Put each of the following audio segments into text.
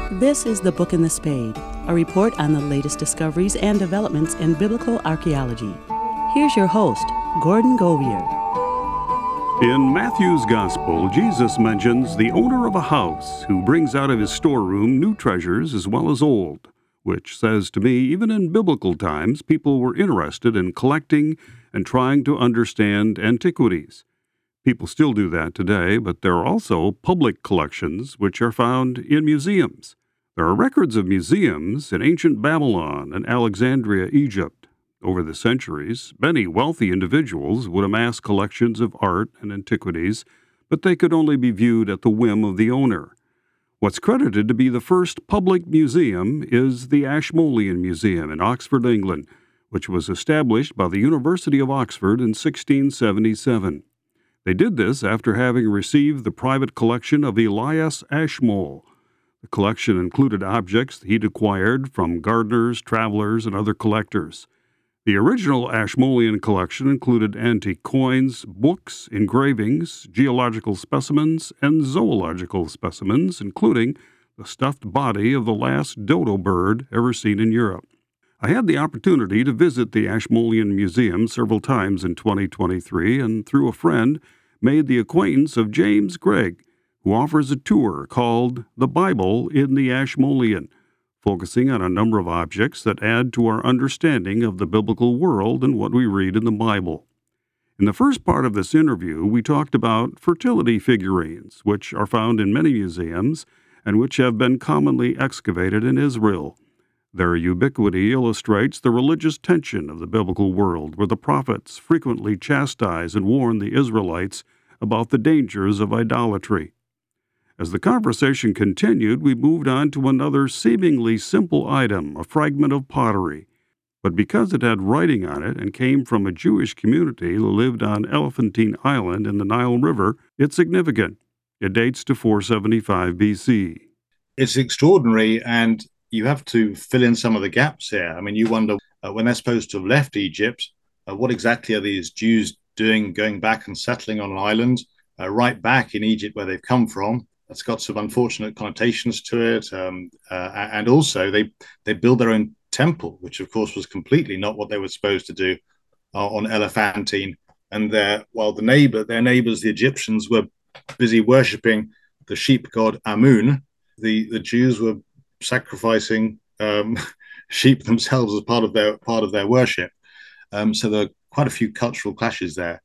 This is The Book and the Spade, a report on the latest discoveries and developments in biblical archaeology. Here's your host, Gordon Govier. In Matthew's Gospel, Jesus mentions the owner of a house who brings out of his storeroom new treasures as well as old, which says to me, even in biblical times, people were interested in collecting and trying to understand antiquities. People still do that today, but there are also public collections which are found in museums. There are records of museums in ancient Babylon and Alexandria, Egypt. Over the centuries, many wealthy individuals would amass collections of art and antiquities, but they could only be viewed at the whim of the owner. What's credited to be the first public museum is the Ashmolean Museum in Oxford, England, which was established by the University of Oxford in 1677. They did this after having received the private collection of Elias Ashmole. The collection included objects he'd acquired from gardeners, travelers, and other collectors. The original Ashmolean collection included antique coins, books, engravings, geological specimens, and zoological specimens, including the stuffed body of the last dodo bird ever seen in Europe. I had the opportunity to visit the Ashmolean Museum several times in 2023, and through a friend, made the acquaintance of James Gregg, who offers a tour called The Bible in the Ashmolean, focusing on a number of objects that add to our understanding of the biblical world and what we read in the Bible. In the first part of this interview, we talked about fertility figurines, which are found in many museums and which have been commonly excavated in Israel. Their ubiquity illustrates the religious tension of the biblical world, where the prophets frequently chastise and warn the Israelites about the dangers of idolatry. As the conversation continued, we moved on to another seemingly simple item, a fragment of pottery. But because it had writing on it and came from a Jewish community who lived on Elephantine Island in the Nile River, it's significant. It dates to 475 BC. It's extraordinary, and you have to fill in some of the gaps here. I mean, you wonder when they're supposed to have left Egypt, what exactly are these Jews doing, going back and settling on an island right back in Egypt where they've come from? It's got some unfortunate connotations to it. And also they build their own temple, which of course was completely not what they were supposed to do on Elephantine. And their neighbors, the Egyptians, were busy worshipping the sheep god Amun. The Jews were sacrificing sheep themselves as part of their worship. So there are quite a few cultural clashes there.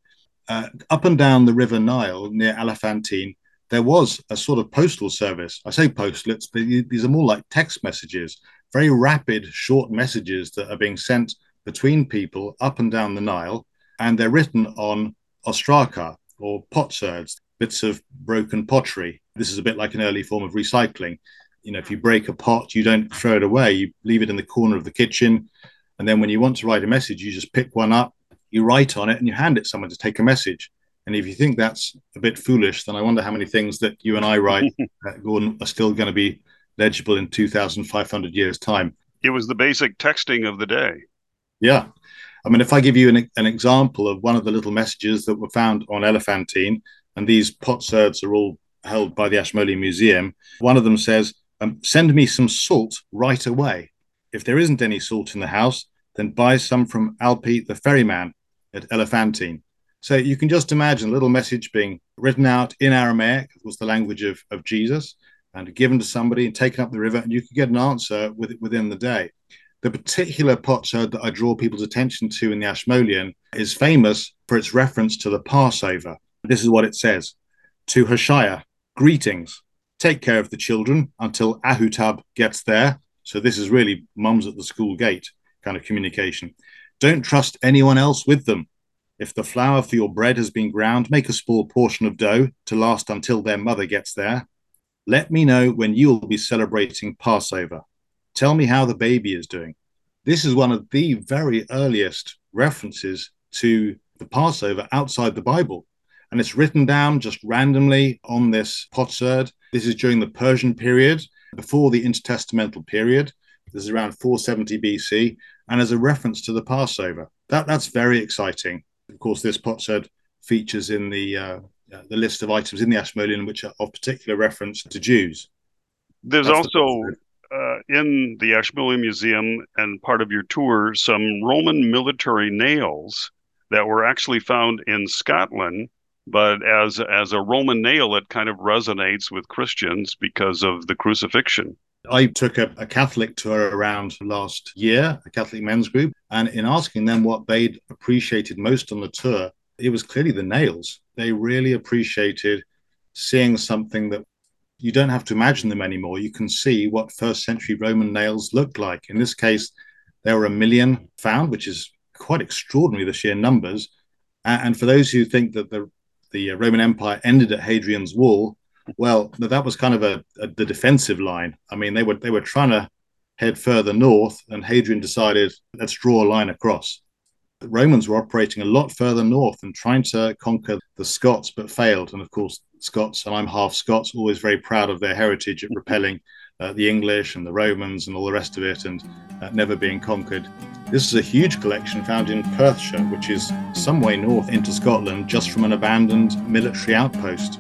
Up and down the River Nile near Elephantine, there was a sort of postal service. I say postlets, but these are more like text messages, very rapid, short messages that are being sent between people up and down the Nile, and they're written on ostraka, or potsherds, bits of broken pottery. This is a bit like an early form of recycling. You know, if you break a pot, you don't throw it away. You leave it in the corner of the kitchen. And then when you want to write a message, you just pick one up, you write on it, and you hand it to someone to take a message. And if you think that's a bit foolish, then I wonder how many things that you and I write, Gordon, are still going to be legible in 2,500 years' time. It was the basic texting of the day. Yeah. I mean, if I give you an example of one of the little messages that were found on Elephantine, and these potsherds are all held by the Ashmolean Museum, one of them says, send me some salt right away. If there isn't any salt in the house, then buy some from Alpi the ferryman at Elephantine. So you can just imagine a little message being written out in Aramaic, it was the language of Jesus, and given to somebody and taken up the river, and you could get an answer within the day. The particular potsherd that I draw people's attention to in the Ashmolean is famous for its reference to the Passover. This is what it says. To Hoshea, greetings. Take care of the children until Ahutub gets there. So this is really mums at the school gate kind of communication. Don't trust anyone else with them. If the flour for your bread has been ground, make a small portion of dough to last until their mother gets there. Let me know when you will be celebrating Passover. Tell me how the baby is doing. This is one of the very earliest references to the Passover outside the Bible. And it's written down just randomly on this potsherd. This is during the Persian period, before the intertestamental period. This is around 470 BC, and as a reference to the Passover. That's very exciting. Of course, this potsherd features in the list of items in the Ashmolean which are of particular reference to Jews. There's That's the also in the Ashmolean Museum and part of your tour some Roman military nails that were actually found in Scotland, but as a Roman nail, it kind of resonates with Christians because of the crucifixion. I took a Catholic tour around last year, a Catholic men's group, and in asking them what they'd appreciated most on the tour, it was clearly the nails. They really appreciated seeing something that you don't have to imagine them anymore. You can see what first century Roman nails looked like. In this case, there were 1 million found, which is quite extraordinary, the sheer numbers. And for those who think that the Roman Empire ended at Hadrian's Wall, well, that was kind of the defensive line. I mean, they were trying to head further north, and Hadrian decided, let's draw a line across. The Romans were operating a lot further north and trying to conquer the Scots, but failed. And of course, Scots, and I'm half Scots, always very proud of their heritage at repelling the English and the Romans and all the rest of it, and never being conquered. This is a huge collection found in Perthshire, which is some way north into Scotland, just from an abandoned military outpost.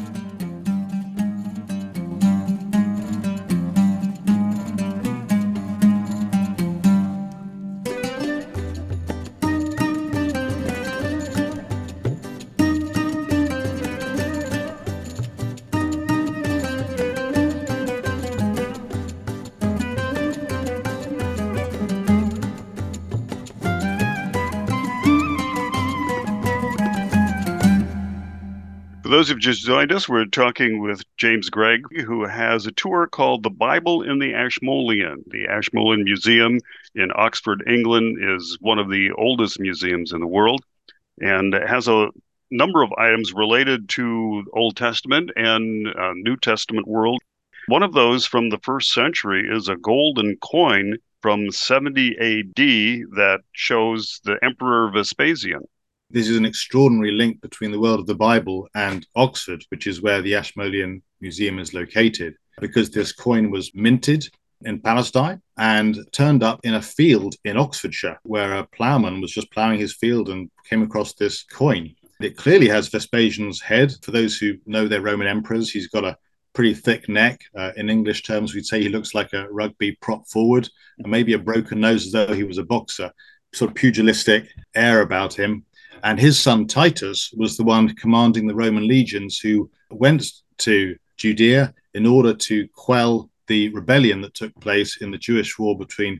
For those who've just joined us, we're talking with James Gregg, who has a tour called The Bible in the Ashmolean. The Ashmolean Museum in Oxford, England, is one of the oldest museums in the world and has a number of items related to Old Testament and New Testament world. One of those from the first century is a golden coin from 70 AD that shows the Emperor Vespasian. This is an extraordinary link between the world of the Bible and Oxford, which is where the Ashmolean Museum is located, because this coin was minted in Palestine and turned up in a field in Oxfordshire, where a ploughman was just ploughing his field and came across this coin. It clearly has Vespasian's head. For those who know their Roman emperors, he's got a pretty thick neck. In English terms, we'd say he looks like a rugby prop forward, and maybe a broken nose as though he was a boxer. Sort of pugilistic air about him. And his son Titus was the one commanding the Roman legions who went to Judea in order to quell the rebellion that took place in the Jewish war between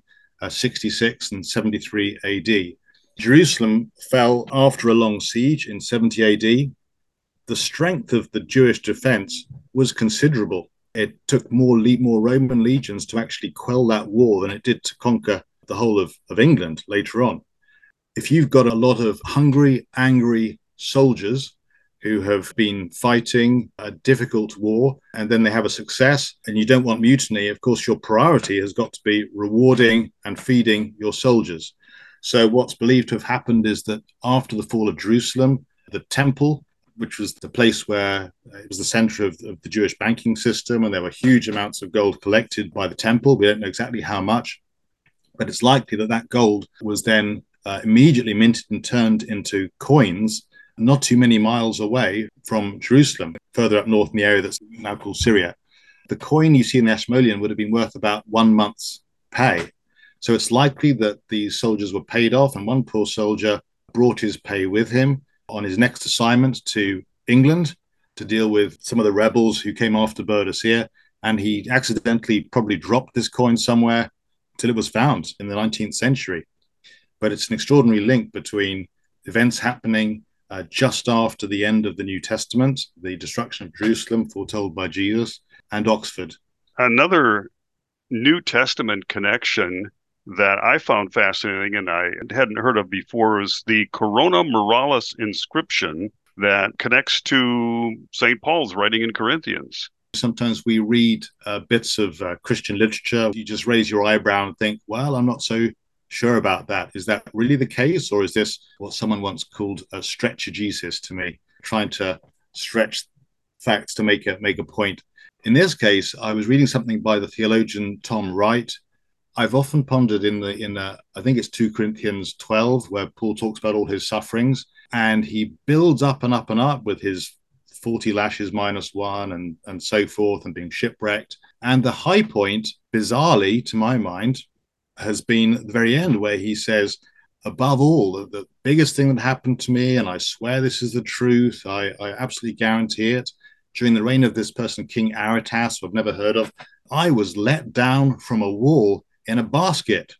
66 and 73 AD. Jerusalem fell after a long siege in 70 AD. The strength of the Jewish defense was considerable. It took more Roman legions to actually quell that war than it did to conquer the whole of England later on. If you've got a lot of hungry, angry soldiers who have been fighting a difficult war, and then they have a success, and you don't want mutiny, of course, your priority has got to be rewarding and feeding your soldiers. So what's believed to have happened is that after the fall of Jerusalem, the temple, which was the place where it was the center of the Jewish banking system, and there were huge amounts of gold collected by the temple. We don't know exactly how much, but it's likely that that gold was then immediately minted and turned into coins not too many miles away from Jerusalem, further up north in the area that's now called Syria. The coin you see in the Ashmolean would have been worth about 1 month's pay. So it's likely that these soldiers were paid off, and one poor soldier brought his pay with him on his next assignment to England to deal with some of the rebels who came after Boadicea, and he accidentally probably dropped this coin somewhere till it was found in the 19th century. But it's an extraordinary link between events happening just after the end of the New Testament, the destruction of Jerusalem foretold by Jesus, and Oxford. Another New Testament connection that I found fascinating and I hadn't heard of before is the Corona Moralis inscription that connects to St. Paul's writing in Corinthians. Sometimes we read bits of Christian literature. You just raise your eyebrow and think, well, I'm not so sure about that. Is that really the case? Or is this what someone once called a stretchegesis to me, trying to stretch facts to make a point? In this case, I was reading something by the theologian Tom Wright. I've often pondered in I think it's 2 Corinthians 12, where Paul talks about all his sufferings, and he builds up and up and up with his 40 lashes minus one, and so forth, and being shipwrecked. And the high point, bizarrely, to my mind, has been at the very end, where he says, above all, the biggest thing that happened to me, and I swear this is the truth, I absolutely guarantee it, during the reign of this person, King Aretas, who I've never heard of, I was let down from a wall in a basket.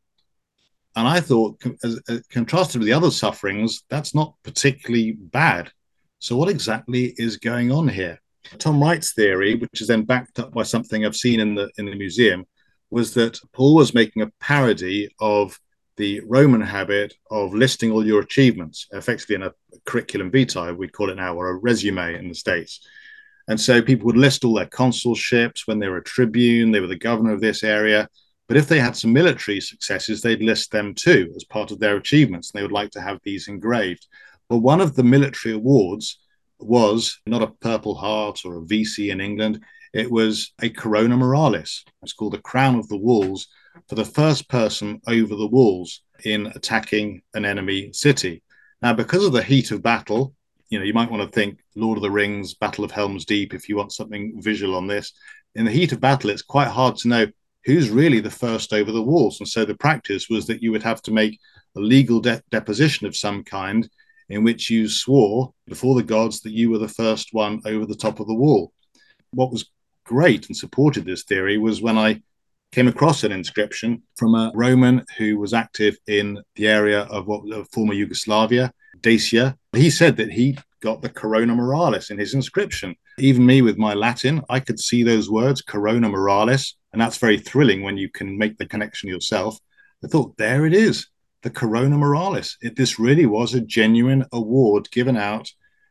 And I thought, contrasted with the other sufferings, that's not particularly bad. So what exactly is going on here? Tom Wright's theory, which is then backed up by something I've seen in the museum, was that Paul was making a parody of the Roman habit of listing all your achievements, effectively in a curriculum vitae, we call it now, or a resume in the States. And so people would list all their consulships, when they were a tribune, they were the governor of this area. But if they had some military successes, they'd list them too as part of their achievements. And they would like to have these engraved. But one of the military awards was not a Purple Heart or a VC in England. It was a Corona Moralis. It's called the Crown of the Walls, for the first person over the walls in attacking an enemy city. Now, because of the heat of battle, you might want to think Lord of the Rings, Battle of Helm's Deep, if you want something visual on this. In the heat of battle, it's quite hard to know who's really the first over the walls. And so the practice was that you would have to make a legal deposition of some kind in which you swore before the gods that you were the first one over the top of the wall. What was great and supported this theory was when I came across an inscription from a Roman who was active in the area of what former Yugoslavia, Dacia. He said that he got the Corona Moralis in his inscription. Even me with my Latin, I could see those words, Corona Moralis, and that's very thrilling when you can make the connection yourself. I thought, there it is, the Corona Moralis. This really was a genuine award given out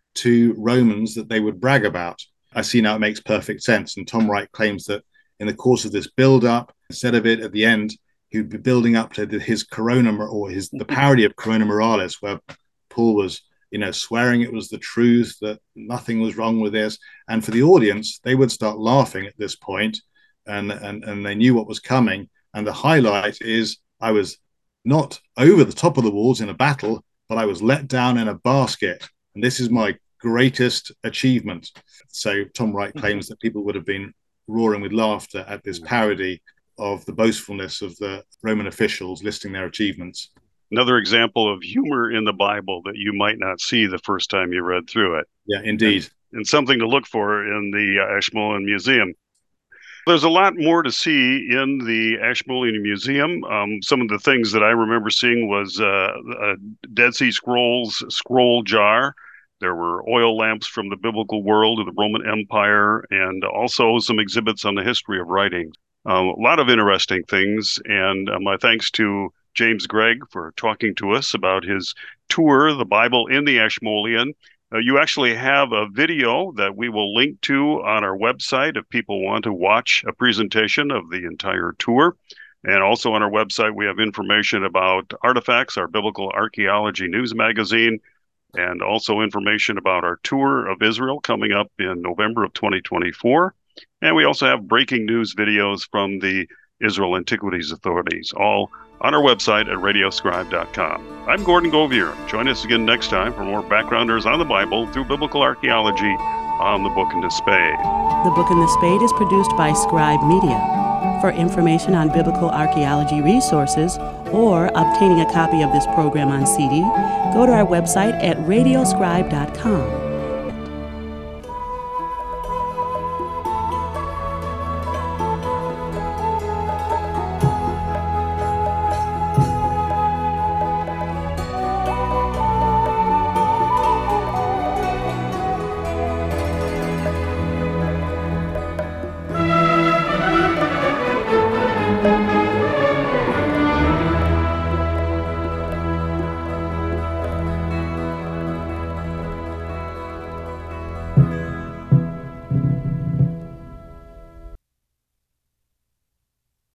to Romans that they would brag about. I see now it makes perfect sense. And Tom Wright claims that in the course of this build-up, instead of it at the end, he would be building up to his Corona, or the parody of Corona Moralis, where Paul was, swearing it was the truth, that nothing was wrong with this. And for the audience, they would start laughing at this point, and they knew what was coming. And the highlight is, I was not over the top of the walls in a battle, but I was let down in a basket. And this is my greatest achievement. So Tom Wright claims that people would have been roaring with laughter at this parody of the boastfulness of the Roman officials listing their achievements. Another example of humor in the Bible that you might not see the first time you read through it. Yeah, indeed. And something to look for in the Ashmolean Museum. There's a lot more to see in the Ashmolean Museum. Some of the things that I remember seeing was a Dead Sea Scrolls scroll jar. There were oil lamps from the biblical world of the Roman Empire, and also some exhibits on the history of writing. A lot of interesting things, and my thanks to James Gregg for talking to us about his tour, The Bible in the Ashmolean. You actually have a video that we will link to on our website if people want to watch a presentation of the entire tour. And also on our website, we have information about Artifacts, our biblical archaeology news magazine, and also information about our tour of Israel coming up in November of 2024. And we also have breaking news videos from the Israel Antiquities Authorities, all on our website at radioscribe.com. I'm Gordon Govier. Join us again next time for more backgrounders on the Bible through biblical archaeology on The Book and the Spade. The Book and the Spade is produced by Scribe Media. For information on biblical archaeology resources or obtaining a copy of this program on CD, go to our website at radioscribe.com.